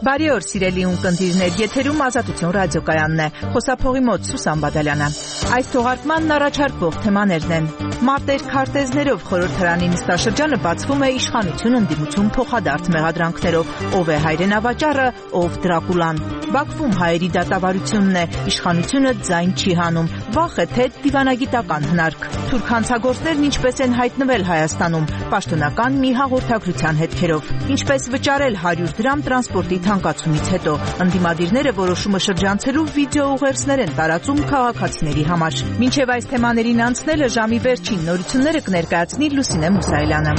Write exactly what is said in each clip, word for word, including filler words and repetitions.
Բարի օր, սիրելի ունկնդիրներ, եթերում Ազատություն ռադիոկայանն է, խոսափողի մոտ Սուսան Բադալյանը։ Այս թողարկմանն առաջարկվող թեմաներն են. Մարտեր քարտեզներով խորհրդարանի նստաշրջանը բացվում է իշխանություն ընդդիմություն փոխադարձ մեղադրանքներով, ով է հայրենավաճառը, ով Դրակուլան։ Բաքվում հայերի դատավարությունն է, իշխանությունը ձայն չի հանում, վախ է թե դիվանագիտական հնարք։ Թուրք հանցագործներն ինչպես են հայտնվել Հայաստանում, պաշտոնական մի հաղորդագրության հետքերով։ Ինչպես վճարել հարյուր դրամ տրանսպորտի թանկացումից հետո, ընդդիմադիրները որոշումը շրջանցելու վիդեո ուղերձներ են տարածում քաղաքացիների համար։ Մինչև այս թեմաներին անցնելը ժամի վերջին նորությունները կներկայացնի Լուսինե Մուսայելյանը։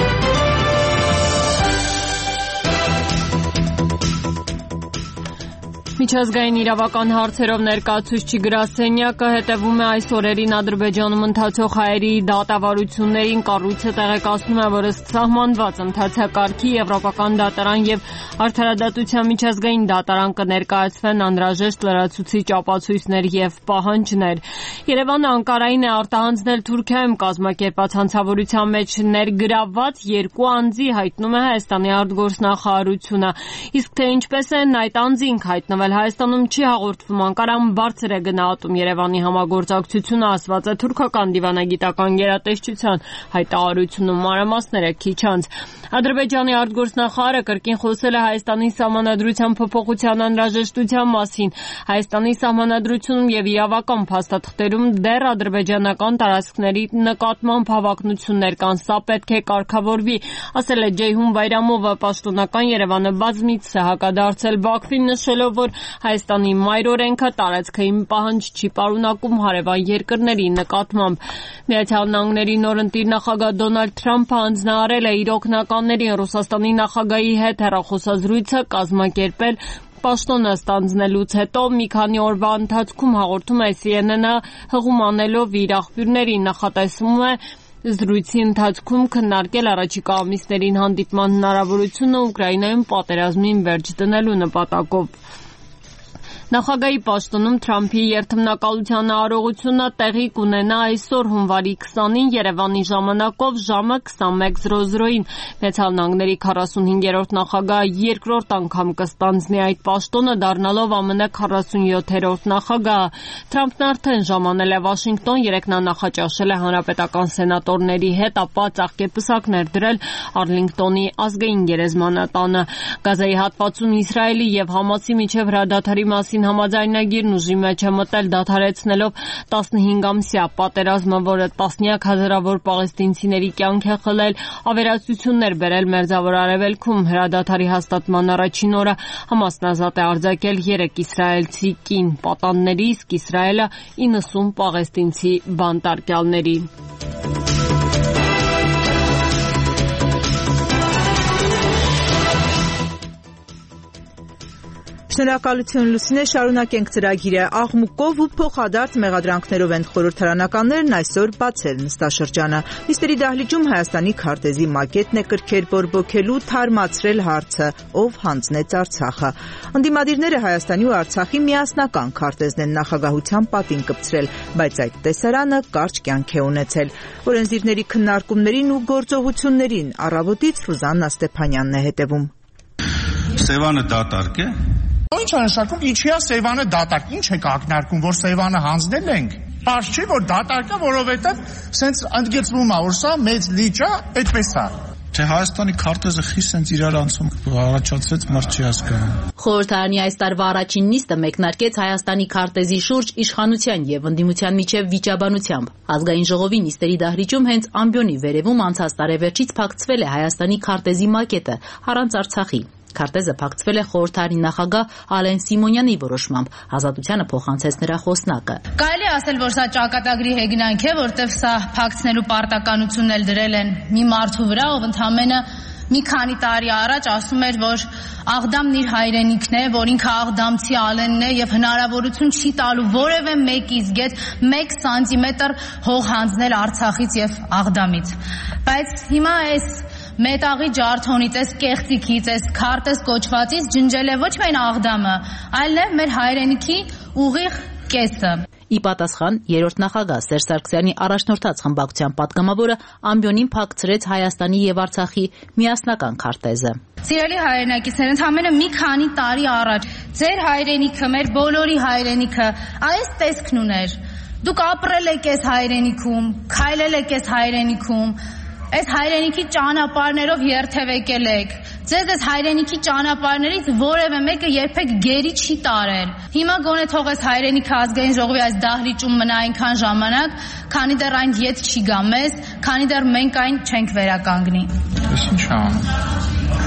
Միջազգային իրավական հարցերով ներկայացուցիչ գրասենյակը հետևում է այս օրերին Ադրբեջանում ընթացող հայերի դատավարություններին, կառույցը տեղեկացնում է, որ ըստ սահմանված ընթացակարգի Եվրոպական դատարան եւ Արդարադատության միջազգային դատարան կներկայացվեն անհրաժեշտ լրացուցիչ ապացույցներ եւ պահանջներ։ Երևանը Անկարային է արտահանձնել Թուրքիայում կազմակերպած հանցավորության մեջ ներգրավված երկու անձի, հայտնում է Հայաստանի արտգործնախարարությունը, իսկ թե ինչպես են այդ անձինք հայտնվել Հայաստանում չի հաղորդվում, Անկարան բարձր է գնահատում Երևանի համագործակցությունը, ասված է թուրքական դիվանագիտական գերատեսչության հայտարարությունում, մանրամասները քիչ անց։ Ադրբեջանի արտգործնախարարը կրկին խոսել է Հայաստանի սահմանադրության փոփոխության անհրաժեշտության մասին։ Հայաստանի սահմանադրությունում եւ իրավական փաստաթղթերում դեռ ադրբեջանական տարածքների նկատմամբ հավակնություններ կան, սա պետք է կարգավորվի, ասել է Ջեյհուն Բայրամովը, պաշտոնական Երևանը բազմիցս է հակադարձել Բաքվին, նշելով, որ Հայաստանի մայրօրենքը տարածքային պահանջ չի պարունակում հարևան երկրների նկատմամբ։ Միացյալ Նահանգների նորընտիր նախագահ Դոնալդ Թրամփը հանձնարարել է իր օգնականներին Ռուսաստանի նախագահի հետ հեռախոսազրույցը կազմակերպել պաշտոնը ստանձնելուց հետո մի քանի օրվա ընթացքում, հաղորդում է Սի Են Են-ը, հղում անելով իր աղբյուրներին, նախատեսվում է զրույցի ընթացքում քննարկել առաջիկա ամիսներին հանդիպման հնարավորությունը Ուկրաինայում պատերազմին վերջ դնելու նպատակով։ Նախագահի պաշտոնում Թրամփի երթմնակալության արարողությունը տեղի կունենա այսօր հունվարի քսանին Երևանի ժամանակով ժամը քսանմեկ զրո զրոյին։ Միացյալ Նահանգների քառասունհինգերորդ նախագահը երկրորդ անգամ կստանձնի այդ պաշտոնը, դառնալով Ամն քառասունյոթերորդ նախագահը։ Թրամփն արդեն ժամանել է Վաշինգտոն, երեկ նա նախաճաշել է հանրապետական սենատորների հետ, ապա ծաղկեպսակներ դրել Արլինգտոնի ազգային գերեզմանատանը։ Գազայի հատվածում Իսրայելի եւ Համասի միջև հրադադարի մասին համաձայնագիրն ուժի մեջ է մտել, դադարեցնելով տասնհինգամսյա պատերազմը, որը տասնյակ հազարավոր պաղեստինցիների կյանք է խլել, ավերածություններ բերել Մերձավոր Արևելքում։ Հրադադարի հաստատման առաջին օրը Համասն ազատ է արձակել երեք իսրայելցի կին պատանների, իսկ Իսրայելը իննսուն պաղեստինցի բանտարկյալների։ Շնորհակալություն Լուսինե, շարունակենք ծրագիրը։ Աղմուկով ու փոխադարձ մեղադրանքներով են խորհրդարանականներն այսօր բացել նստաշրջանը։ Նիստերի դահլիճում Հայաստանի քարտեզի մակետն է կրքեր բորբոքելու, թարմացրել հարցը, ով հանձնեց Արցախը։ Ընդդիմադիրները Հայաստանի ու Արցախի միասնական քարտեզն են նախագահության պատին կպցրել, բայց այդ տեսարանը կարճ կյանք է ունեցել։ Օրենսդիրների քննարկումներին ու գործողություններին առավոտից Ռուզաննա Ստեփանյանն է հետևում։ Սևանը դատարկ է։ Ինչ է նշանակում, ինչի է Սևանը դատարկ, ինչ եք ակնարկում, որ Սևանը հանձնել ենք։ Պարզ չի, որ դատարկ է, որովհետև սենց ընդգծվում է, որ սա մեծ լիճ է, այդպես է։ Թե Հայաստանի քարտեզը խիստ սենց իրար անցում առաջացրեց, մարդ չի հասկանում։ Խորհրդարանի այս տարվա առաջին նիստը մեկնարկեց Հայաստանի քարտեզի շուրջ իշխանության եւ ընդդիմության միջև վիճաբանությամբ։ Ազգային ժողովի նիստերի դահլիճում հենց ամբիոնի վերևում անցած տարեվերջից փակցվել է Հայաստանի քարտեզի մակետը առանց Արցախի։ Քարտեզը փակցվել է խորհրդարանի նախագահ Ալեն Սիմոնյանի որոշմամբ, Ազատությանը փոխանցեց նրա խոսնակը։ Կարելի է ասել, որ սա ճակատագրի հեգնանք է, որտեղ սա փակցնելու պարտականությունն էլ դրել են մի մարդու վրա, ով ընդամենը մի քանի տարի առաջ ասում էր, որ Աղդամն իր հայրենիքն է, որ ինքը աղդամցի Ալենն է եւ հնարավորություն չի տալու որևէ մեկի զգետ մեկ սանտիմետր հող հանձնել Արցախից եւ Աղդամից։ Բայց հիմա այս մետաղի ջարդոնից, այս կեղծիքից, այս քարտեզ կոչվածից ջնջել է ոչ միայն Աղդամը, այլ նաև մեր հայրենիքի ուղիղ կեսը։ Ի պատասխան երրորդ նախագահ Սերժ Սարգսյանի առաջնորդած խմբակցության պատգամավորը ամբիոնին փակցրեց Հայաստանի եւ Արցախի միասնական քարտեզը։ Սիրելի հայրենակիցներ, ընդամենը մի քանի տարի առաջ ձեր հայրենիքը, մեր բոլորի հայրենիքը այս տեսքն ուներ։ Դուք ապրել եք այս հայրենիքում, քայլել եք այս հայրենիքում, այս հայրենիքի ճանապարհներով երթևեկել եք։ Ձեզ այս հայրենիքի ճանապարհներից որևէ մեկը երբեք գերի չի տարել։ Հիմա գոնե թող այս հայրենիքը ազգային ժողովի այս դահլիճում մնա այնքան ժամանակ, քանի դեռ այն ետ չի գա մեզ, քանի դեռ մենք այն չենք վերականգնի։ Ես ինչ անեմ։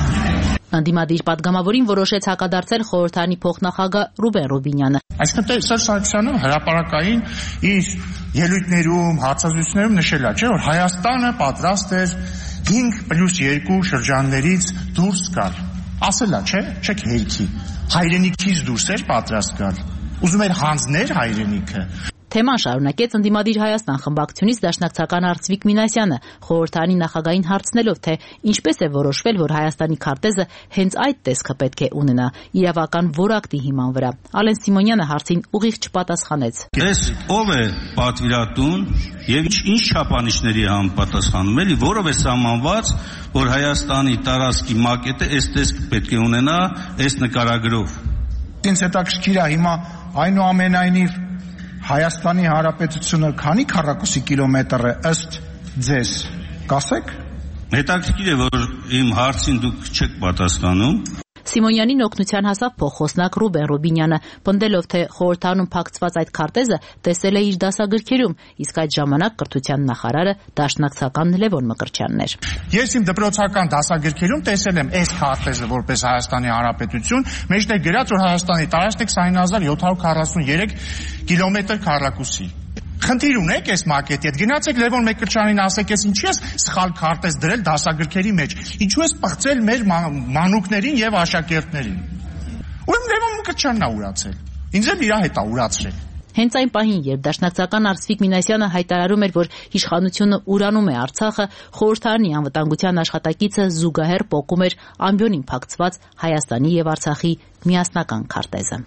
Անդիմադիր պատգամավորին որոշեց հակադարձել խորհրդարանի փոխնախագահ Ռուբեն Ռուբինյանը։ Այսինքն Սերժ Սարգսյանը հրապարակային իր ելույթներում, հարցազրույցներում նշել է, չէ՞ որ Հայաստանը պատրաստ էր հինգ պլյուս երկու շրջաններից դուրս գալ։ Ասել է, չէ՞, չեք հերքի։ Հայրենիքից դուրս էր պատրաստ գալ։ Ուզում էր հանձներ հայրենիքը։ Թեման շարունակեց ընդդիմադիր Հայաստան խմբակցությունից դաշնակցական Արծվիկ Մինասյանը, խորհրդարանի նախագահին հարցնելով, թե ինչպես է որոշվել, որ Հայաստանի քարտեզը հենց այդ տեսքը պետք է ունենա, իրավական որակտի հիման վրա։ Ալեն Սիմոնյանը հարցին ուղիղ չպատասխանեց։ Այս ով է պատվիրատուն եւ ինչ չափանիշների է համապատասխանում, էլի որով է սահմանված, որ Հայաստանի տարածքի մակետը այս տեսք պետք է ունենա այս նկարագրով։ Ինձ հետաքրքիր է հիմա այնուամենայնիվ Հայաստանի Հանրապետությունը քանի քառակուսի կիլոմետր է ըստ ձեզ, կասեք։ Հետաքրքիր է, որ իմ հարցին դուք չեք պատասխանում։ Սիմոնյանին օգնության հասավ փոխոսնակ Ռուբեն Ռուբինյանը, պնդելով, թե խորհրդարանում փակցված այդ քարտեզը տեսել է իր դասագրքերում, իսկ այդ ժամանակ կրթության նախարարը դաշնակցական Լևոն Մկրտչյանն էր։ Ես իմ դպրոցական դասագրքերում տեսել եմ այս քարտեզը որպես Հայաստանի Հանրապետություն, մեջտեղ գրած որ Հայաստանի տարածքն է քսան հազար յոթ հարյուր քառասուններեք կիլոմետր քառակուսի։ Խնդիր ունեք այս մակետի հետ, գնացեք Լևոն Մկրտչյանին ասեք, ես ինչի ես սխալ քարտեզ դրել դասագրքերի մեջ, ինչու ես պղծել մեր մանուկներին եւ աշակերտներին։ Ուրեմն Լևոն Մկրտչյանն է ուրացել, ինձ էլ իր հետ է ուրացրել։ Հենց այն պահին, երբ դաշնակցական Արծվիկ Մինասյանը հայտարարում էր, որ իշխանությունը ուրանում է Արցախը, խորհրդարանի անվտանգության աշխատակիցը զուգահեռ պոկում էր ամբիոնին փակցված Հայաստանի եւ Արցախի միասնական քարտեզը։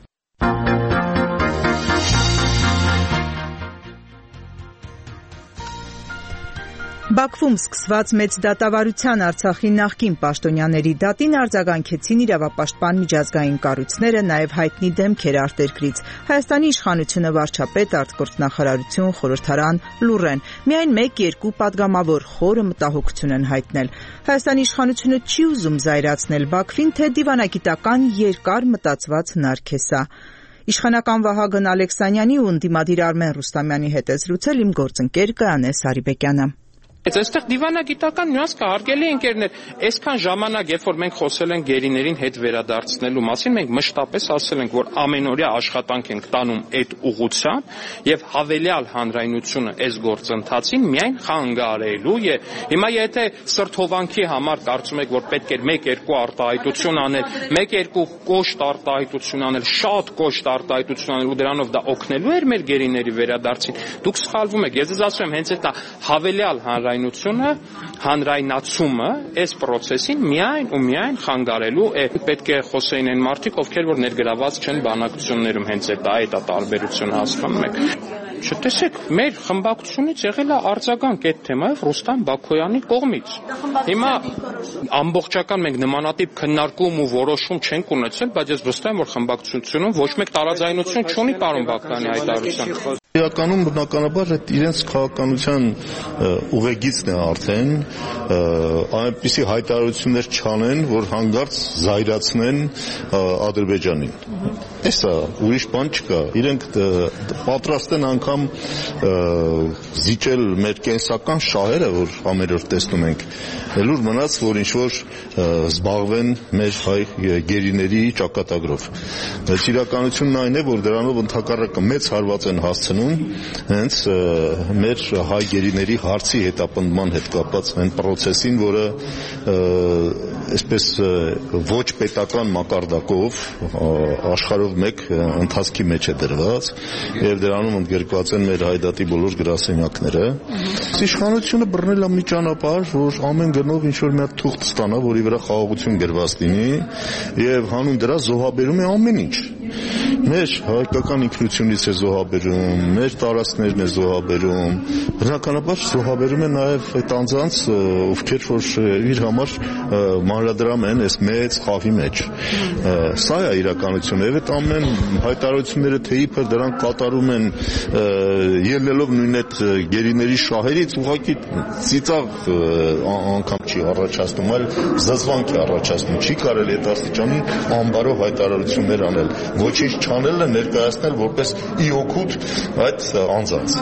Բաքվում սկսված մեծ դատավարության Արցախի նախկին պաշտոնյաների դատին արձագանքեցին իրավապաշտպան միջազգային կառույցները, նաև հայտնի դեմքեր արտերկրից։ Հայաստանի իշխանությունը վարչապետ, արտգործնախարարություն, խորհրդարան, լուռեն։ Միայն մեկ-երկու պատգամավոր խորը մտահոգություն են հայտնել։ Հայաստանի իշխանությունը չի ուզում զայրացնել Բաքվին, թե դիվանագիտական երկար մտածված հնարք է սա։ Իշխանական Վահագն Ալեքսանյանի ու ընդդիմադիր Արմեն Ռուստամյանի հետ է զրուցել իմ գործընկեր Կայանե Սարիբեկյանը։ Այստեղ դիվանագիտական նյուանս կա, հարգելի ընկերներ, այսքան ժամանակ, երբ որ մենք խոսել ենք գերիներին հետ վերադարձնելու մասին, մենք մշտապես ասել ենք, որ ամենօրյա աշխատանք ենք տանում այդ ուղղությամբ եւ հավելյալ հանրայնությունը այս գործընթացին միայն խանգարելու է։ Հիմա եթե սրթովանքի համար կարծում եք, որ պետք է մեկ-երկու արտահայտություն անել, մեկ-երկու կոշտ արտահայտություն անել, շատ կոշտ արտահայտություն անել ու դրանով դա օգնելու էր մեր գերիների վերադարձին, դուք սխալվում եք։ Ես ձեզ ասում եմ, հենց այդ հավելյալ հանրայնությունը, հանրայնացումը այս process-ին միայն ու միայն խանգարելու է։ Պետք է խոսեին այն մարդիկ, ովքեր որ ներգրաված չեն բանակցություններում, հենց այդ այդ է տարբերությունը հասկանում եք։ Չտեսեք, մեր խմբակցությունից եղել է արձագանք այդ թեմայով Ռուստամ Բաքոյանի կողմից։ Հիմա ամբողջական մենք նմանատիպ քննարկում ու որոշում չենք ունեցել, բայց ես վստահ եմ, որ խմբակցությունում ոչ մեկ տարաձայնություն չունի պարոն Բաքոյանի հայտարարության։ Իրականում բնականաբար այդ իրենց քաղաքականության ուղեգիծն է արդեն, այնպիսի հայտարարություններ չանեն, որ հանգարց զայրացնեն Ադրբեջանին։ Էսա ուրիշ բան չկա։ Իրենք պատրաստ են անգամ զիջել մեր կենսական շահերը, որ ամենօր տեսնում ենք, լուր մնաց, որ ինչ-որ զբաղվեն մեր հայ գերիների ճակատագրով։ Բայց իրականությունն այն է, որ դրանով ընդհակառակը մեծ հարված են հասցնում հենց մեր հայ գերիների հարցի հետապնդման հետ կապված այն process-ին, որը այսպես ոչ պետական մակարդակով աշխարհով մեկ ընթացքի մեջ է դրված եւ դրանում ընդգրկված են մեր հայդատի բոլոր գրասենյակները։ Իշխանությունը բռնել է մի ճանապարհ, որ ամեն գնով ինչ որ մի հատ թուղթ ստանա, որի վրա խաղաղություն գրված լինի եւ հանուն դրա զոհաբերում է ամեն ինչ։ մեր հայկական ինքնությունից է զոհաբերում, մեր տարածքներն է զոհաբերում, բնականաբար զոհաբերում է նաև այդ անձանց, ովքեր որ իր համար մանրադրամ են այս մեծ խաղի մեջ։ Սա է իրականությունը, եւ այդ ամեն հայտարարությունները թե իբր դրանք կատարում են ելնելով նույն այդ գերիների շահերից, ուղղակի ծիծաղ անգամ չի առաջացնում, այլ զզվանք է առաջացնում, չի կարելի այդ աստիճանի անբարով հայտարարություններ անել, ոչինչ չանելն է ներկայացնել որպես ի օգուտ այդ անձանց։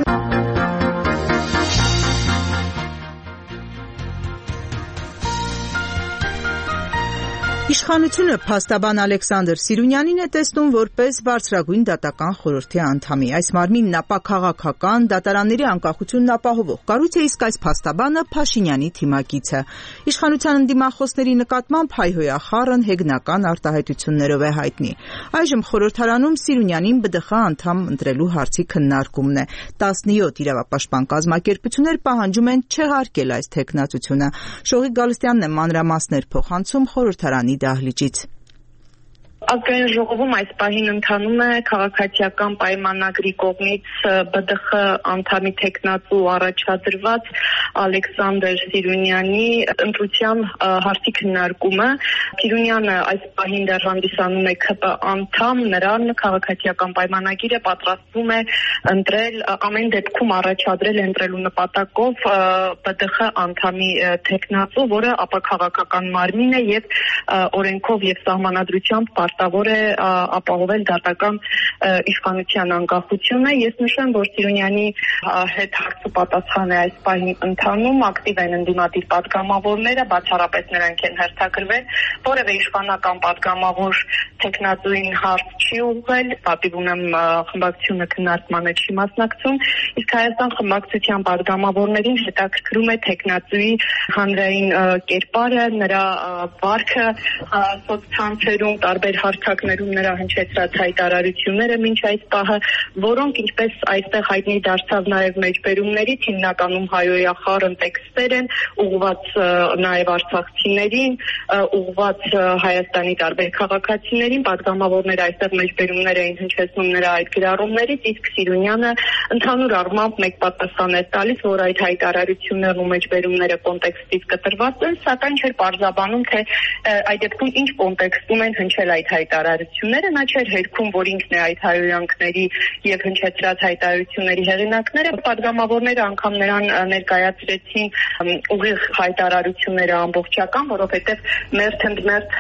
Իշխանությունը փաստաբան Ալեքսանդր Սիրունյանին է տեսնում որպես բարձրագույն դատական խորհրդի անդամի։ Այս մարմինն ապաքաղաքական, դատարանների անկախությունն ապահովող կառույց է, իսկ այս փաստաբանը Փաշինյանի թիմակիցը։ Իշխանության ընդդիմախոսների նկատմամբ հայհոյախառն հեգնական արտահայտություններով է հայտնի։ Այժմ խորհրդարանում Սիրունյանին ԲԴԽ անդամ ընտրելու հարցի քննարկումն է։ տասնյոթ իրավապաշտպան կազմակերպություններ պահանջում են չեղարկել այս թեկնածությունը։ Շողիկ Գալստյանն է մանրամասներ փոխանցում խորհրդարանի դահլիճից։ Ազգային ժողովում այս պահին ընթանում է քաղաքացիական պայմանագրի կողմից ԲԴԽ անդամի թեկնածու առաջադրված Ալեքսանդր Սիրունյանի ընտրության հարցի քննարկումը։ Սիրունյանը այս պահին դեռ հանդիսանում է ՔՊ անդամ, նրան քաղաքացիական պայմանագիրը պատրաստվում է ընտրել, ամեն դեպքում առաջադրել ընտրելու նպատակով ԲԴԽ անդամի թեկնածու, որը ապաքաղաքական մարմին է եւ օրենքով եւ սահմանադրությամբ պարտավոր է ապահովել դատական իշխանության անկախությունը։ Ես նշեմ, որ Սիրունյանի հետ հարցու պատասխան է այս պահին ընթանում, ակտիվ են ընդդիմադիր պատգամավորները, բացառապես նրանք են հերթագրվել, որևէ իշխանական պատգամավոր թեկնածուին հարց չի ուղղել, պատիվ ունեմ խմբակցությունը քննարկմանը չի մասնակցում, իսկ Հայաստան խմբակցության պատգամավորներին հետաքրքրում է թեկնածուի հանրային կերպարը, նրա վարքը սոցցանցերում, տարբեր հարթակներում նրա հնչեցրած հայտարարությունները մինչ այս պահը, որոնք ինչպես այստեղ հայտնի դարձավ նաև մեջբերումներից, հիմնականում հայոյախառն տեքստեր են, ուղղված նաև արցախցիներին, ուղղված Հայաստանի տարբեր քաղաքացիներին, պատգամավորները այստեղ մեջբերումներ էին հնչեցնում նրա այդ գրառումներից, իսկ Սիրունյանը ընդհանուր առմամբ մեկ պատասխան է տալիս, որ այդ հայտարարություններն ու մեջբերումները կոնտեքստից կտրված են, սակայն չէր պարզաբանում, թե այդ դեպքում ինչ կոնտեքստում են հնչել այդ հայտարարությունները, նա չէր հերքում, որ ինքն է այդ հայոյանքների եւ հնչեցրած հայտարարությունների հեղինակները, պատգամավորները անգամ նրան ներկայացրեցին ուղիղ հայտարարությունները ամբողջական, որովհետեւ մերթ ընդմերթ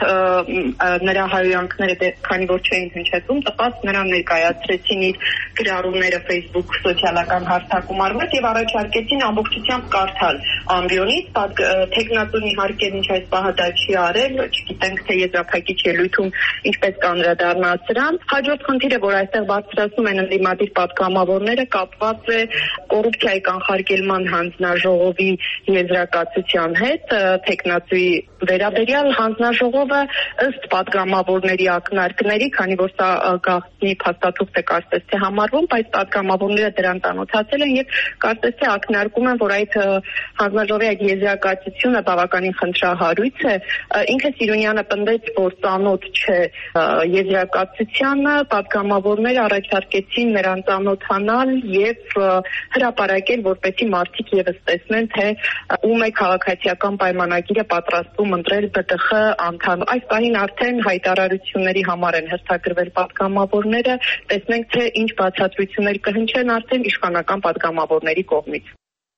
նրա հայոյանքները, քանի որ չէին հնչեցում, տպած նրան ներկայացրեցին իր գրառումները Facebook սոցիալական հարթակում արված եւ առաջարկեցին ամբողջությամբ կարդալ ամբիոնից, թեկնածուն իհարկե ինչ այս պահը դա չի արել, չգիտենք թե եզրափակիչ ելույթում ինչպես կանդրադառնա սրան։ Հաջորդ խնդիրը, որ այստեղ բարձրացնում են ընդդիմադիր պատգամավորները, կապված է կոռուպցիայի կանխարգելման հանձնաժողովի եզրակացության հետ, թեկնածուի վերաբերյալ հանձնաժողովը ըստ պատգամավորների ակնարկների, քանի որ սա գաղտնի փաստաթուղթ է կարծես թե համարվում, բայց պատգամավորները դրան ծանոթացել են եւ կարծես թե ակնարկում են, որ այդ հանձնաժողովի այդ եզրակացությունը բավականին խնդրահարույց է։ Ինքը Սիրունյանը պնդեց, որ ծանոթ չէ եզրակացությանը, պատգամավորները առաջարկեցին նրան ծանոթանալ եւ հրապարակել, որպեսզի մարդիկ եւս տեսնեն, թե ում է քաղաքացիական պայմանագիրը պատրաստում ընտրել ԲԴԽ անդամ։ Այս պահին արդեն հայտարարությունների համար են հերթագրվել պատգամավորները, տեսնենք թե ինչ բացատրություններ կհնչեն արդեն իշխանական պատգամավորների կողմից։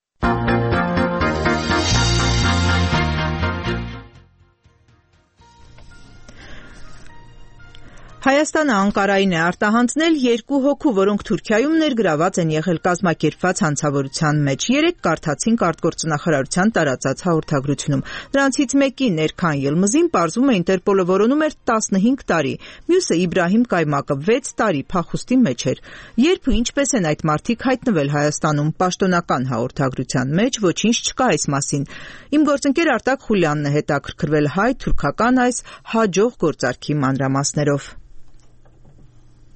Հայաստանը Անկարային է արտահանձնել երկու հոգու, որոնք Թուրքիայում ներգրաված են եղել կազմակերպված հանցավորության մեջ։ Երեկ կարդացինք արտգործնախարարության տարածած հաղորդագրությունում։ Նրանցից մեկի Ներքան Ելմզին պարզվում է Ինտերպոլը որոնում էր տասնհինգ տարի, մյուսը Իբրահիմ Կայմակը վեց տարի փախուստի մեջ էր։ Երբ ու ինչպես են այդ մարդիկ հայտնվել Հայաստանում, պաշտոնական հաղորդագրության մեջ ոչինչ չկա այս մասին։ Իմ գործընկեր Արտակ Խուլյանն է հետաքրքրվել հայ-թուրքական այս հաջող գործարքի մանրամասներով։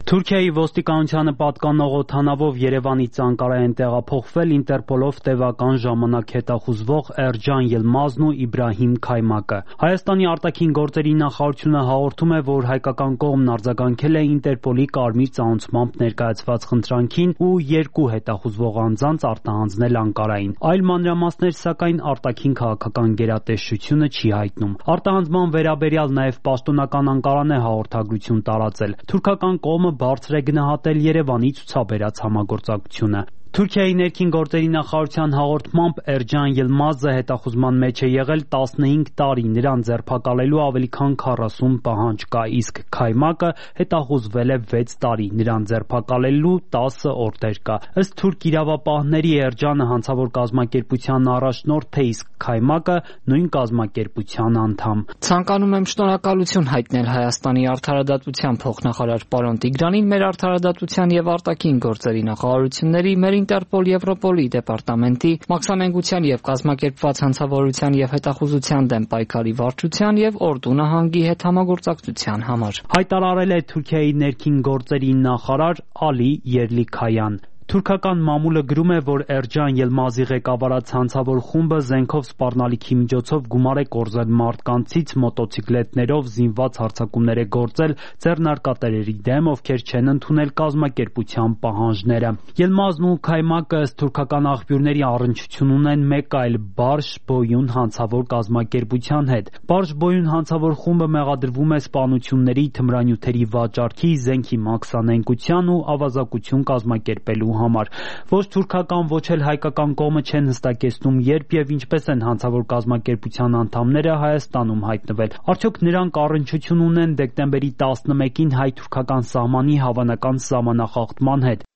Թուրքիայի ոստիկանությանը պատկանող օդանավով Երևանից Անկարա են տեղափոխվել Ինտերպոլով տևական ժամանակ հետախուզվող Էրջան Յիլմազն ու Իբրահիմ Քայմակը։ Հայաստանի արտաքին գործերի նախարարությունը հաղորդում է, որ հայկական կողմն արձագանքել է Ինտերպոլի կարմիր ծանուցմամբ ներկայացված խնդրանքին ու երկու հետախուզվող անձանց արտահանձնել Անկարային։ Այլ մանրամասներ, սակայն, արտաքին քաղաքական գերատեսչությունը չի հայտնում։ Արտահանձման վերաբերյալ նաև պաշտոնական Անկարան է հաղորդագրություն տարածել։ Թուրքական կողմը բարձր է գնահատել Երևանի ցուցաբերած համագործակցությունը։ Թուրքիայի ներքին գործերի նախարարության հաղորդմամբ Էրջան Յիլմազը հետախուզման մեջ է եղել տասնհինգ տարի, նրան ձերբակալելու ավելի քան քառասուն պահանջ կա, իսկ Քայմակը հետախուզվել է վեց տարի, նրան ձերբակալելու տասը օրդեր կա։ Ըստ թուրք իրավապահների Էրջանը հանցավոր կազմակերպության առաջնորդ է, իսկ Քայմակը նույն կազմակերպության անդամ։ Ցանկանում եմ շնորհակալություն հայտնել Հայաստանի արդարադատության փոխնախարար պարոն Տիգրանին, մեր արդարադատության եւ արտաքին գործերի նախարարությունների, մեր Ինտերպոլ Եվրոպոլի դեպարտամենտի, մաքսանենգության եւ կազմակերպված հանցավորության եւ հետախուզության դեմ պայքարի վարչության եւ Օրդու նահանգի հետ համագործակցության համար։ Հայտարարել է Թուրքիայի ներքին գործերի նախարար Ալի Երլիքայան։ Թուրքական մամուլը գրում է, որ Էրջան Յիլմազի ղեկավարած հանցավոր խումբը զենքով սպառնալիքի միջոցով գումար է կորզել մարդկանցից, մոտոցիկլետներով զինված հարձակումներ է գործել ձեռնարկատերերի դեմ, ովքեր չեն ընդունել կազմակերպության պահանջները։ Յիլմազն ու Քայմակը ըստ թուրքական աղբյուրների առնչություն ունեն մեկ այլ Բարշ Բոյուն հանցավոր կազմակերպության հետ։ Բարշ Բոյուն հանցավոր խումբը մեղադրվում է սպանությունների, թմրանյութերի վաճառքի, զենքի մաքսանենգության ու ավազակություն կազմակերպելու համար։ Ոչ թուրքական, ոչ էլ հայկական կողմը չեն հստակեցնում, երբ եւ ինչպես են հանցավոր կազմակերպության անդամները Հայաստանում հայտնվել։ Արդյոք նրանք առնչություն ունեն դեկտեմբերի տասնմեկին հայ-թուրքական սահմանի հավանական սահմանախախտման հետ։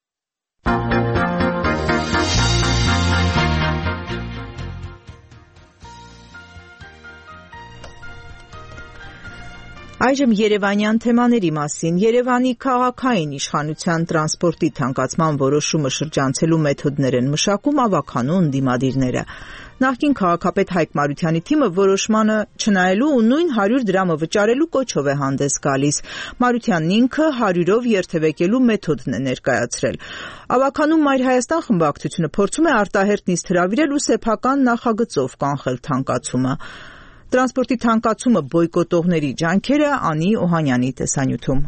Այժմ երևանյան թեմաների մասին։ Երևանի քաղաքային իշխանության տրանսպորտի թանկացման որոշումը շրջանցելու մեթոդներ են մշակում ավականու ընդդիմադիրները։ Նախկին քաղաքապետ Հայկ Մարությանի թիմը որոշմանը չնայելու ու նույն հարյուր դրամը վճարելու կոչով է հանդես գալիս։ Մարությանն ինքը հարյուրով երթևեկելու մեթոդն է ներկայացրել։ Ավականու Մայր Հայաստան խմբակցությունը փորձում է արտահերթ նիստ հրավիրել ու սեփական նախագծով կանխել թանկացումը։ Տրանսպորտի թանկացումը բոյկոտողների ջանքերը Անի Օհանյանի տեսանյութում։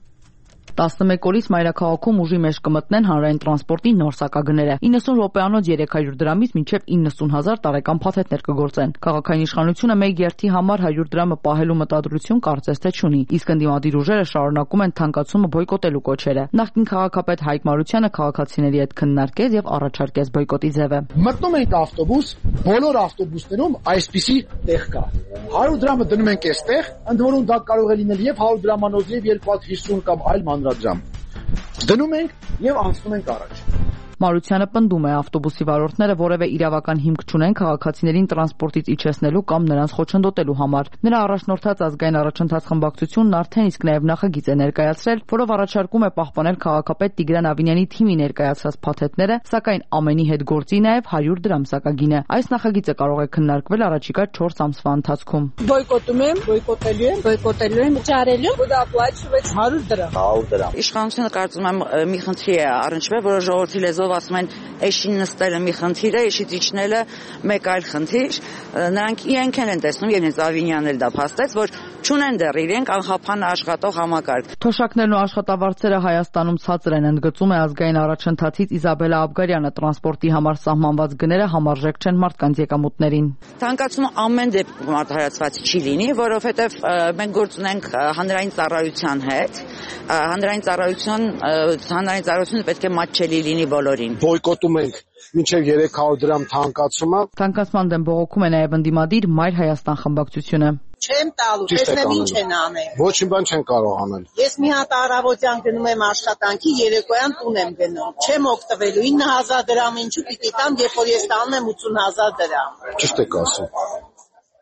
տասնմեկ օրից մայրաքաղաքում ուժի մեջ կմտնեն հանրային տրանսպորտի նոր սակագները։ իննսուն րոպեանոց երեք հարյուր դրամից մինչև իննսուն հազար տարեկան փաթեթներ կգործեն։ Քաղաքային իշխանությունը մեկ երթի համար հարյուր դրամը պահելու մտադրություն կարծես թե չունի, իսկ ընդդիմադիր ուժերը շարունակում են թանկացումը բոյկոտելու կոչերը։ Նախկին քաղաքապետ Հայկ Մարությանը քաղաքացիների հետ քննարկեց եւ առաջարկեց բոյկոտի ձևը։ Մտնում ենք ավտոբուս, բոլոր ավտոբուսներում այսպիսի տեղ կա։ հարյուր դրամը դնում ենք այստեղ, ընդ որում դա կարող է լինել եւ հարյուր դրամանոց եւ երկու հազար հիսուն կամ այլ մանրադրամ։ Դնում ենք եւ անցնում ենք առաջ։ Մարությանը պնդում է, ավտոբուսի վարորդները որևէ իրավական հիմք չունեն քաղաքացիներին տրանսպորտից իջեցնելու կամ նրանց խոչընդոտելու համար։ Նրա առաջնորդած ազգային առաջընթաց խմբակցությունն արդեն իսկ նաև նախագիծ է ներկայացրել, որով առաջարկում է պահպանել քաղաքապետ Տիգրան Ավինյանի թիմի ներկայացրած փաթեթները, սակայն ամենի հետ գործի նաև հարյուր դրամ սակագինը։ Այս նախագիծը կարող է քննարկվել առաջիկա չորս ամսվա ընթացքում։ Բոյկոտում եմ, բոյկոտելու եմ, բոյկոտելու եմ, վճարելու, ու դա պլաչվեց հարյուր դրամ։ հարյուր դրամ։ Իշխանությունը կարծում եմ մի խնդրի է առնչվել, որը ժողովրդի լեզվով ասում են էշին նստելը մի խնդիր է, էշից իջնելը մեկ այլ խնդիր։ Նրանք իրենք են տեսնում, եւ հենց Ավինյանն էլ դա փաստեց, որ չունեն դեռ իրենք անխափան աշխատող համակարգ։ Թոշակներն ու աշխատավարձերը Հայաստանում ցածր են, ընդգծում է ազգային առաջընթացից Իզաբելա Աբգարյանը։ Տրանսպորտի համար սահմանված գները համարժեք չեն մարդկանց եկամուտներին։ Թանկացումը ամեն դեպքում արդարացված չի լինի, որովհետև մենք գործ ունենք հանրային ծառայության հետ։ Հանրային ծառայություն, հանրային ծառայությունը պետք է մատչելի լինի բոլորին։ Բոյկոտում ենք մինչև երեք հարյուր դրամ թանկացումը։ Թանկացման դեմ բողոքում է նաև ընդդիմադիր Մայր Հայաստան խմբակցությունը։ Չեմ տալու, տեսնեմ ինչ են անել։ Ոչինչ բան չեն կարող անել։ Ես մի հատ առավոտյան գնում եմ աշխատանքի, երեկոյան տուն եմ գնում։ Չեմ օգտվելու ինը հազար դրամ ինչու պիտի տամ, երբ որ ես տանում եմ ութուն հազար դրամ։ Ճիշտ եք ասում։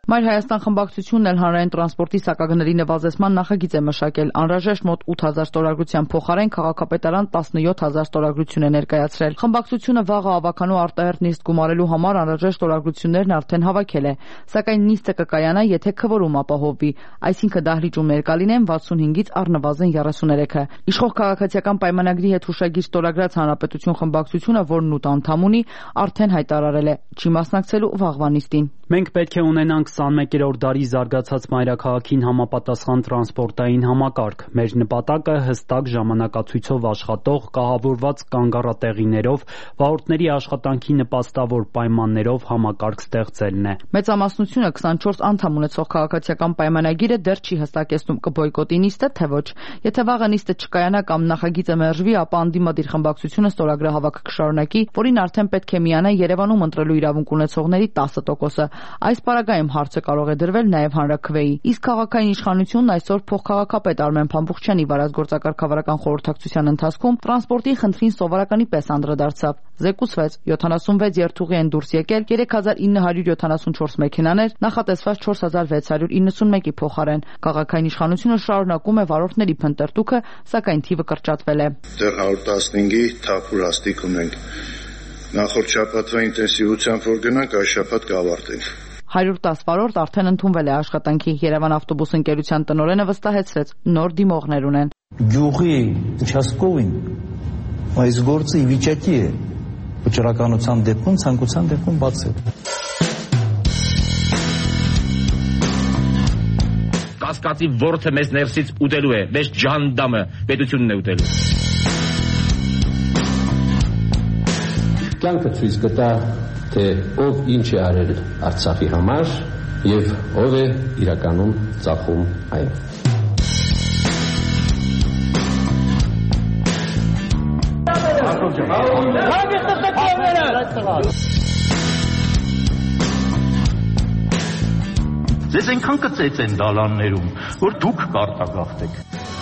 Մայր Հայաստան խմբակցությունն էլ հանրային տրանսպորտի սակագների նվազեցման նախագիծ է մշակել։ Անհրաժեշտ մոտ ութ հազար ստորագրության փոխարեն քաղաքապետարան տասնյոթ հազար ստորագրություն է ներկայացրել։ Խմբակցությունը վաղը ավականու արտահերթ նիստ գումարելու համար անհրաժեշտ ստորագրություններն արդեն հավաքել է, սակայն նիստը կկայանա, եթե քվորում ապահովվի, այսինքն դահլիճում ներկա լինեն վաթսունհինգից առնվազն երեսուներեքը։ Իշխող քաղաքացիական պայմանագրի հետ հուշագիր ստորագրած Հանրապետություն խմբակցությունը, որն ութ անդամ ունի, արդեն հայտարարել է չի մասնակցելու վաղվա նիստին։ Մենք պետք է ունենանք քսանմեկերորդ դարի զարգացած մայրաքաղաքին համապատասխան տրանսպորտային համակարգ։ Մեր նպատակը հստակ ժամանակացույցով աշխատող, կահավորված կանգառատեղիներով, վարորդների աշխատանքի նպաստավոր պայմաններով համակարգ ստեղծելն է։ Մեծամասնությունը քսանչորս անդամ ունեցող քաղաքացիական պայմանագիրը դեռ չի հստակեցնում կբոյկոտի նիստը, թե ոչ։ Եթե վաղը նիստը չկայանա կամ նախագիծը մերժվի, ապա անդիմադիր խմբակցությունը ստորագրահավաքը կշարունակի, որին արդեն պետք է միանա Երևանում ընտրելու իրավունք ունեցողների տասը տոկոսը։ Այս պարագայում հարցը կարող է դրվել նաև հանրաքվեի։ Իսկ քաղաքային իշխանությունն այսօր փոխքաղաքապետ Արմեն Փամփուխչյանի վարած գործակարգավարական խորհրդակցության ընթացքում տրանսպորտի խնդրին սովորականի պես անդրադարձավ։ Զեկուցվեց յոթանասունվեց երթուղի են դուրս եկել երեք հազար ինը հարյուր յոթանասունչորս մեքենաներ, նախատեսված չորս հազար վեց հարյուր իննսունմեկի փոխարեն։ Քաղաքային իշխանությունը շարունակում է վարորդների փնտրտուքը, սակայն թիվը կրճատվել է։ Դեռ հարյուր տասնհինգի թափուր հաստիկ ունենք։ Նախորդ շաբաթվա ինտենսիվությամբ որ գնանք, այս շաբաթ կավարտենք։ հարյուր տասը վարորդ արդեն ընդունվել է աշխատանքի։ Երևան ավտոբուս ընկերության տնօրենը վստահեցրեց, նոր դիմողներ ունեն։ Գյուղի участковին այս գործը ի վիճակի է վճռականության դեպքում, ցանկության դեպքում բացել։ Կասկածի ворթը մեզ ներսից ուտելու է, մեզ ջանդամը պետությունն է ուտելու։ Կյանքը ցույց կտա, թե ով ինչ է արել Արցախի համար եւ ով է իրականում ծախում այն։ Ձեզ այնքան կծեց են դալաններում, որ դուք կարտագաղթեք։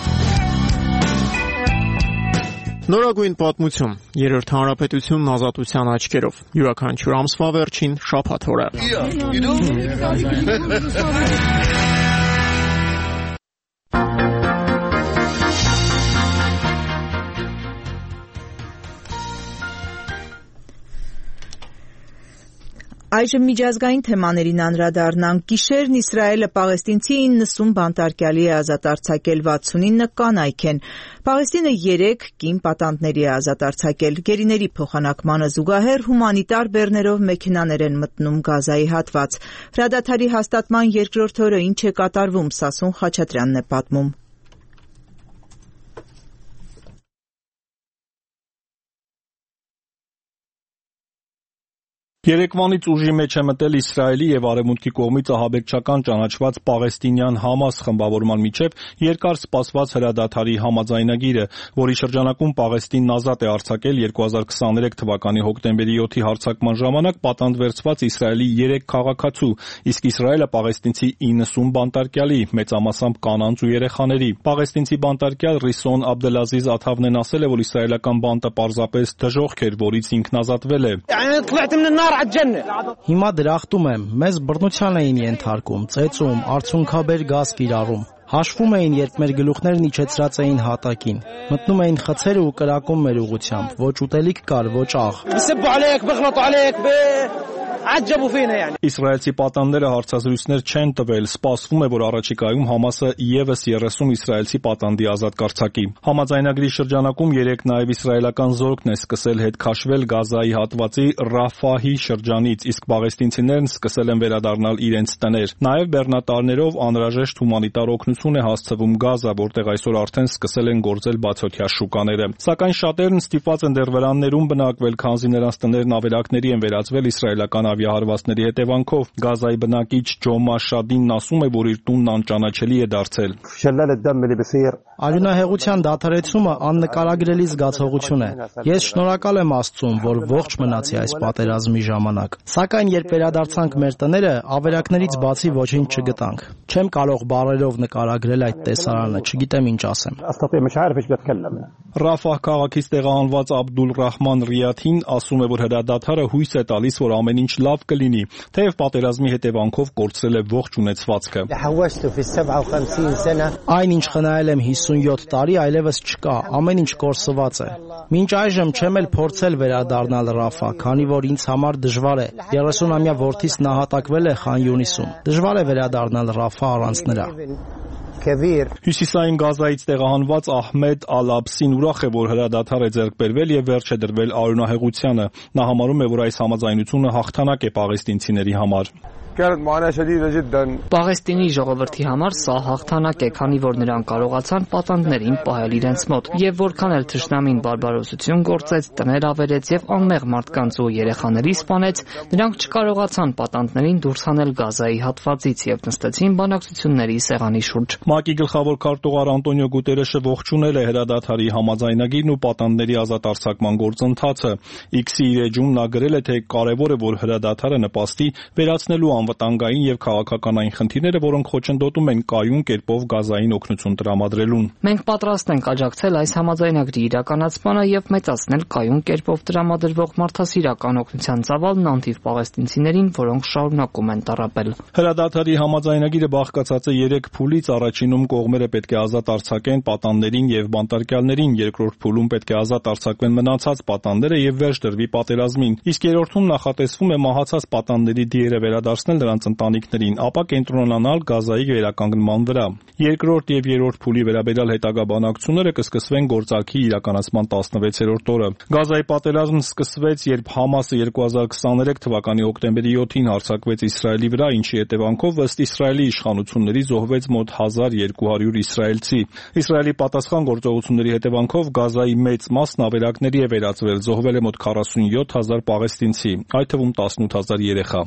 Նորագույն պատմություն, երրորդ հանրապետությունն ազատության աչքերով, յուրաքանչյուր ամսվա վերջին շաբաթ օրը։ Այժմ միջազգային թեմաներին անդրադառնանք։ Գիշերն Իսրայելը պաղեստինցի իննսուն բանտարկյալի է ազատ արձակել, վաթսունինը կանայք են։ Պաղեստինը երեք կին պատանդների է ազատ արձակել։ Գերիների փոխանակմանը զուգահեռ հումանիտար բեռներով մեքենաներ են մտնում Գազայի հատված։ Հրադադարի հաստատման երկրորդ օրը ինչ է կատարվում, Սասուն Խաչատրյանն է պատմում։ Երեկվանից ուժի մեջ է մտել Իսրայելի եւ Արևմուտքի կողմից ահաբեկչական ճանաչված պաղեստինյան Համաս խմբավորման միջև երկար սպասված հրադադարի համաձայնագիրը, որի շրջանակում Պաղեստինն ազատ է արձակել երկու հազար քսաներեք թվականի հոկտեմբերի յոթի հարձակման ժամանակ պատանդվերծված Իսրայելի երեք քաղաքացու, իսկ Իսրայելը պաղեստինցի իննսուն բանտարկյալի, մեծամասամբ կանանց ու երեխաների։ Պաղեստինցի բանտարկյալ Ռիսոն Աբդելազիզ Աթավնեն ասել է, որ իսրայելական բանտը պարզապես դժոխք էր, որից ինքն ազատվել է։ Հիմա դրախտում եմ, մեզ բռնության էին ենթարկում, ծեծում, արցունքաբեր գազ կիրառում։ Հաշվում էին, երբ մեր գլուխներն իջեցրած էին հատակին։ Մտնում էին խցերը ու կրակում մեր ուղությամբ, ոչ ուտելիք կար, ոչ աղ։ Իսրայելցի պատանդները հարցազրույցներ չեն տվել, սպասվում է, որ առաջիկայում Համասը ևս երեսուն իսրայելցի պատանդի ազատ կարձակի։ Համաձայնագրի շրջանակում երեք նաև իսրայելական զորքն է սկսել հետ քաշվել Գազայի հատվածի Ռաֆահի շրջանից, իսկ պաղեստինցիներն սկսել են վերադառնալ իրենց տներ։ Նաև բեռնատարներով անհրաժեշտ հումանիտար օգնություն է հասցվում Գազա, որտեղ այսօր արդեն սկսել են գործել բացօթյա շուկաները։ Սակայն շատերն ստիպված են դեռ վրաններում բնակվել, քանզի նրանց տներն ավերակների են վերածվել իսրայելական ավիահարվածների հետևանքով։ Գազայի բնակիչ Ջո Մաշադինն ասում է, որ իր տունն անճանաչելի է դարձել։ Արյունահեղության դադարեցումը աննկարագրելի զգացողություն է։ Ես շնորհակալ եմ Աստծուն, որ ողջ մնացի այս պատերազմի ժամանակ։ Սակայն երբ վերադարձանք մեր տները, ավերակներից բացի ոչինչ չգտանք։ Չեմ կարող բառերով նկարագրել այդ տեսարանը, չգիտեմ ինչ ասեմ։ Ռաֆահ քաղաքից տեղահանված Աբդուլ Ռահման Ռիաթին ասում է, որ հրադադարը հույս է տալիս, որ ամեն ինչ լավ կլինի, թեև պատերազմի հետևանքով կորցրել է ողջ ունեցվածքը։ Այն ինչ խնայել եմ հիսունյոթ տարի, այլևս չկա, ամեն ինչ կորսված է։ Մինչ այժմ չեմ էլ փորձել վերադառնալ Ռաֆա, քանի որ ինձ համար դժվար է։ երեսունամյա որդիս նահատակվել է Խան Յունիսում։ Դժվար է վերադառնալ Ռաֆա առանց նրա։ Հյուսիսային Գազայից տեղահանված Ահմեդ Ալ-Աբսին ուրախ է, որ հրադադար է ձեռք բերվել եւ վերջ է դրվել արյունահեղությանը։ Նա համարում է, որ այս համաձայնությունը հաղթանակ է պաղեստինցիների համար։ Պաղեստինի ժողովրդի համար սա հաղթանակ է, քանի որ նրանք կարողացան պատանդներին պահել իրենց մոտ, եւ որքան էլ թշնամին բարբարոսություն գործեց, տներ ավերեց եւ անմեղ մարդկանց ու երեխաների սպանեց, նրանք չկարողացան պատանդներին դուրս հանել Գազայի հատվածից եւ նստեցին բանակցությունների սեղանի շուրջ։ ՄԱԿ-ի գլխավոր քարտուղար Անտոնիո Գուտերեշը ողջունել է հրադադարի համաձայնագիրն ու պատանդների ազատ արձակման գործընթացը։ X-ի իր էջում նա գրել է, թե կարևոր է, որ հրադադարը նպաստի վերացնելու անվտանգային եւ քաղաքականային խնդիրները, որոնք խոչընդոտում են կայուն կերպով Գազային օգնություն տրամադրելուն։ Մենք պատրաստ ենք աջակցել այս համաձայնագրի իրականացմանը եւ մեծացնել կայուն կերպով տրամադրվող մարդասիրական օգնության ծավալն անթիվ պաղեստինցիներին, որոնք շարունակում են տառապել։ Հրադադարի համաձայնագիրը բաղկացած է երեք փուլից, առաջինում կողմերը պետք է ազատ արձակեն պատանդներին եւ բանտարկյալներին, երկրորդ փուլում պետք է ազատ արձակվեն մնացած պատանդները եւ վերջ դրվի պատերազմին, իսկ երրորդում նախատեսվում է մահացած պատանդների դիերը վերադարձնել նրանց ընտանիքներին, ապա կենտրոնանալ Գազայի վերականգնման վրա։ Երկրորդ եւ երրորդ փուլի վերաբերյալ հետագա բանակցությունները կսկսվեն գործարքի իրականացման տասնվեցերորդ օրը։ Գազայի պատերազմն սկսվեց, երբ Համասը երկու հազար քսաներեք թվականի հոկտեմբերի յոթին հարձակվեց Իսրայելի վրա, ինչի հետևանքով ըստ Իսրայելի իշխանությունների զոհվեց մոտ հազար երկու հարյուր իսրայելցի։ Իսրայելի պատասխան գործողությունների հետևանքով Գազայի մեծ մասն ավերակների է վերածվել, զոհվել է մոտ քառասունյոթ հազար պաղեստինցի, այդ թվում տասնութ հազար երեխա։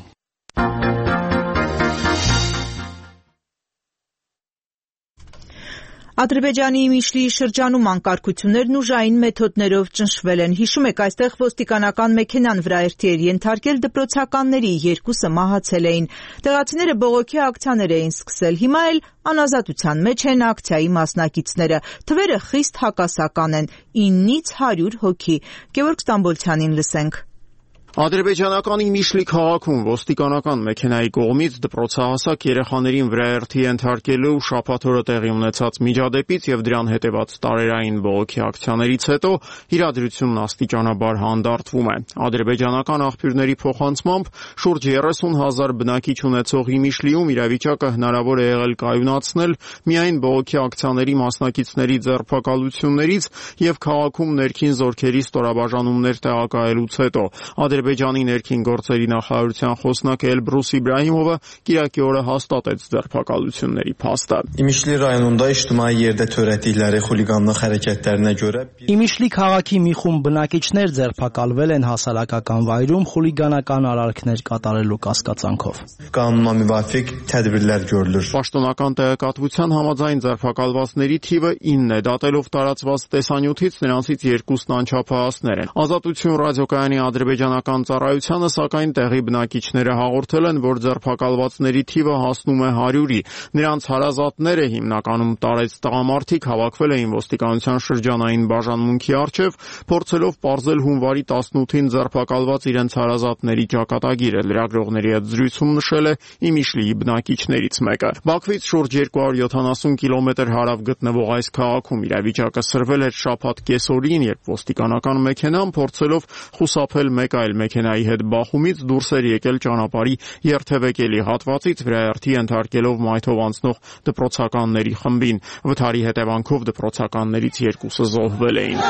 Ադրբեջանի Իմիշլիի շրջանում անկարգություններն ուժային մեթոդներով ճնշվել են։ Հիշում եք, այստեղ ոստիկանական մեքենան վրայերթի էր ենթարկել դպրոցականների, երկուսը մահացել էին։ Տեղացիները բողոքի ակցիաներ էին սկսել։ Հիմա էլ անազատության մեջ են ակցիայի մասնակիցները։ Թվերը խիստ հակասական են՝ իննից հարյուր հոգի։ Գևորգ Ստամբոլցյանին լսենք։ Ադրբեջանական Իմիշլի քաղաքում ոստիկանական մեքենայի կողմից դպրոցահասակ երեխաներին վրայերթի ենթարկելու շաբաթ օրը տեղի ունեցած միջադեպից եւ դրան հետեւած տարերային բողոքի ակցիաներից հետո իրադրությունն աստիճանաբար հանդարտվում է։ Ադրբեջանական աղբյուրների փոխանցմամբ շուրջ երեսուն հազար բնակիչ ունեցող Իմիշլիում իրավիճակը հնարավոր է եղել կայունացնել միայն բողոքի ակցիաների մասնակիցների ձերբակալություններից եւ քաղաքում ներքին զորքերի ստորաբաժանումներ տեղակայելուց հետո։ Ադրբեջանի ներքին գործերի նախարարության խոսնակ Էլբրուս Իբրահիմովը կիրակի օրը հաստատեց ձերբակալությունների փաստը։ Իմիշլի ռայոնunda ijtimai yerdə törətdikləri xuliqanlıq hərəkətlərinə görə Իմիշլի քաղաքի մի խումբ բնակիչներ ձերբակալվել են հասարակական վայրում խուլիգանական արարքներ կատարելու կասկածանքով։ Qanuna müvafiq tədbirlər görülür։ Պաշտոնական տեղեկատվության համաձայն ձերբակալվածների թիվը ինն է, դատելով տարածված տեսանյութից նրանցից երկուսն անչափահասներ են։ Ազատություն ռադիոկայանի ադրբեջանական ծառայությանը սակայն տեղի բնակիչները հաղորդել են, որ ձերբակալվածների թիվը հասնում է հարյուրի։ Նրանց հարազատները, հիմնականում տարեց տղամարդիկ, հավաքվել էին ոստիկանության շրջանային բաժանմունքի առջև, փորձելով պարզել հունվարի տասնութին ձերբակալված իրենց հարազատների ճակատագիրը։ Լրագրողների հետ զրույցում նշել է Իմիշլիի բնակիչներից մեկը։ Բաքվից շուրջ երկու հարյուր յոթանասուն կիլոմետր հարավ գտնվող այս քաղաքում իրավիճակը սրվել էր շաբաթ կեսօրին, երբ ոստիկանական մեքենան փորձելով խուսափել մեկ այլ մեքենայի հետ բախումից դուրս էր եկել ճանապարհի երթևեկելի հատվածից, վրայերթի ենթարկելով մայթով անցնող դպրոցականների խմբին։ Վթարի հետևանքով դպրոցականներից երկուսը զոհվել էին։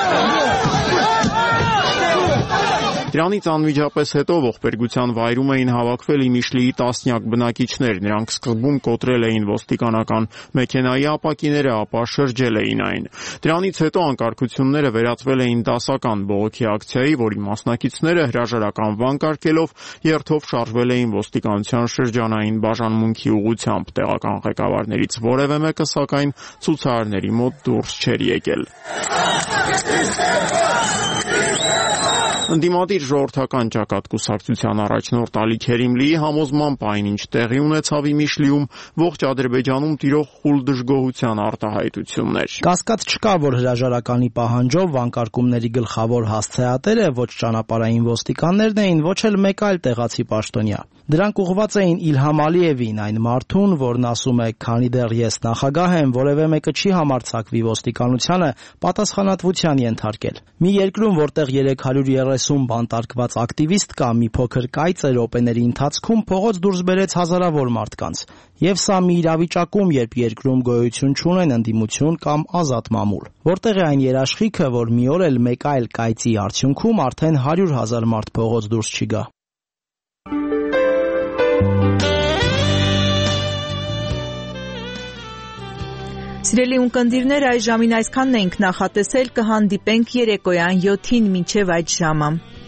Դրանից անմիջապես հետո ողբերգության վայրում էին հավաքվել Իմիշլիի տասնյակ բնակիչներ։ Նրանք սկզբում կոտրել էին ոստիկանական մեքենայի ապակիները, ապա շրջել էին այն։ Դրանից հետո անկարգությունները վերածվել էին դասական բողոքի ակցիայի, որի մասնակիցները հրաժարական վանկարկելով երթով շարժվել էին ոստիկանության շրջանային բաժանմունքի ուղղությամբ։ Տեղական ղեկավարներից որևէ մեկը սակայն ցուցարարների մոտ դուրս չէր եկել։ Ընդդիմադիր ժողովրդական ճակատ կուսակցության առաջնորդ Ալի Քերիմլիի համոզմամբ այնինչ տեղի ունեցավ Իմիշլիում, ողջ Ադրբեջանում տիրող խուլ դժգոհության արտահայտություններ։ Կասկած չկա, որ հրաժարականի պահանջով վանկարկումների գլխավոր հասցեատերը ոչ ճանապարհային ոստիկաններն էին, ոչ էլ մեկ այլ տեղացի պաշտոնյա։ Դրանք ուղղված էին Իլհամ Ալիևին, այն մարդուն, որն ասում է, քանի դեռ ես նախագահ եմ, որևէ մեկը չի համարձակվի ոստիկանությանը պատասխանատվության ենթարկել։ Մի երկրում, որտեղ երեք հարյուր երեսուն բանտարկված ակտիվիստ կա, մի փոքր կայծը րոպեների ընթացքում փողոց դուրս բերեց հազարավոր մարդկանց։ Եվ սա մի իրավիճակում, երբ երկրում գոյություն չունեն ընդդիմություն կամ ազատ մամուլ։ Որտեղ է այն երաշխիքը, որ մի օր էլ մեկ այլ կայծի արդյունքում արդեն հարյուր հազար մարդ փողոց դուրս չի գա։ Սիրելի ունկնդիրներ, այս ժամին այսքանն էինք նախատեսել, կհանդիպենք երեկոյան յոթին մինչև այդ ժամը։